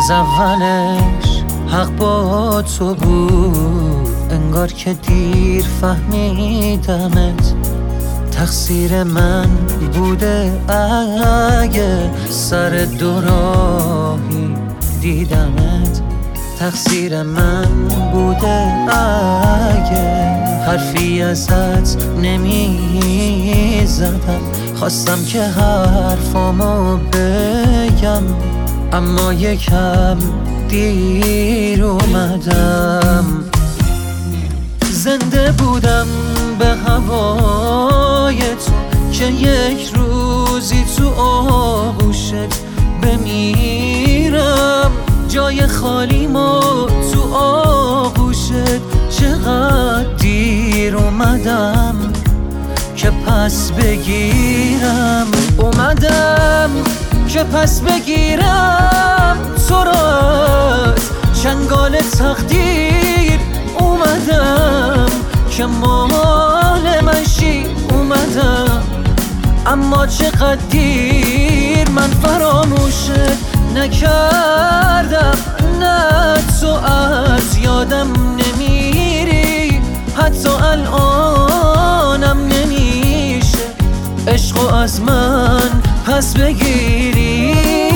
از اولش حق با تو بود، انگار که دیر فهمیدمت. تقصیر من بوده اگه سر دو راهی دیدمت. تقصیر من بوده اگه حرفی ازت نمی زدم. خواستم که حرفامو بگم اما یکم دیر اومدم. زنده بودم به هوای تو که یک روزی تو آغوشت بمیرم. جای خالیمو تو آغوشت چقدر دیر اومدم که پس بگیرم. اومدم که پس بگیرم تو را از چنگال تقدیر. اومدم که مال من شی. اومدم اما چقدر دیر من فراموشت نکردم. نه تو از یادم نمیری، حتی الانم نمیشه عشقو از من پس بگیری.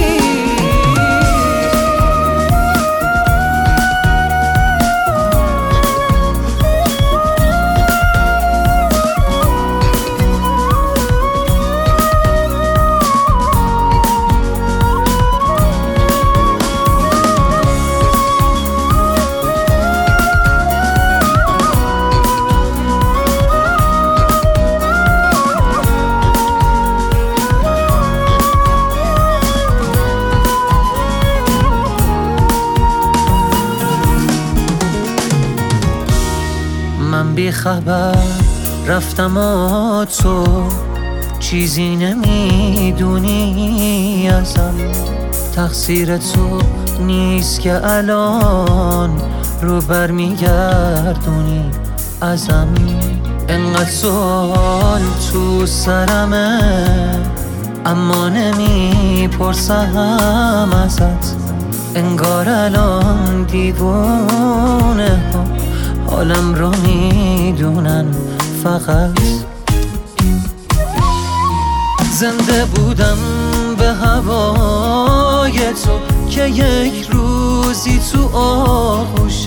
من بی خبر رفتم و تو چیزی نمیدونی ازم. تقصیر تو نیست که الان رو برمیگردونی ازم. انقدر سوال تو سرمه اما نمیپرسم ازت. انگار الان دیوونه ها حالم رو میدونن فقط. زنده بودم به هوای تو که یک روزی تو آغوشت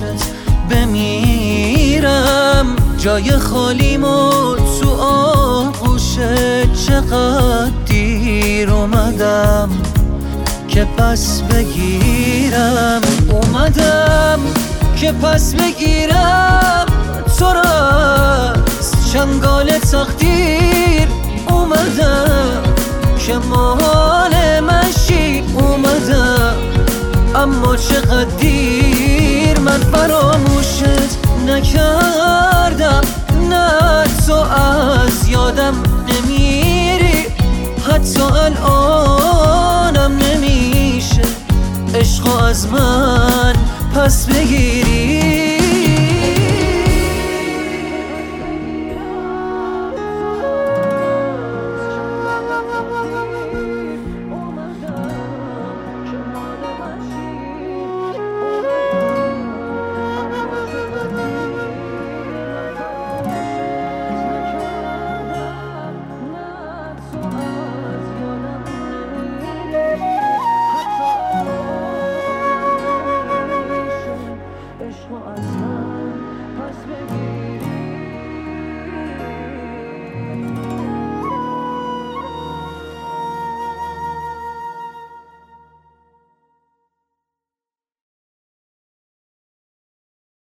بمیرم. جای خالیمو تو آغوشت چقدر دیر اومدم که پس بگیرم. اومدم که پس بگیرم تو را از چنگال تقدیر. اومدم که مال من شی. اومدم اما چقدر دیر من فراموشت نکردم. نه تو از یادم نمیری، حتی الانم نمیشه عشقو از من پس بگیری.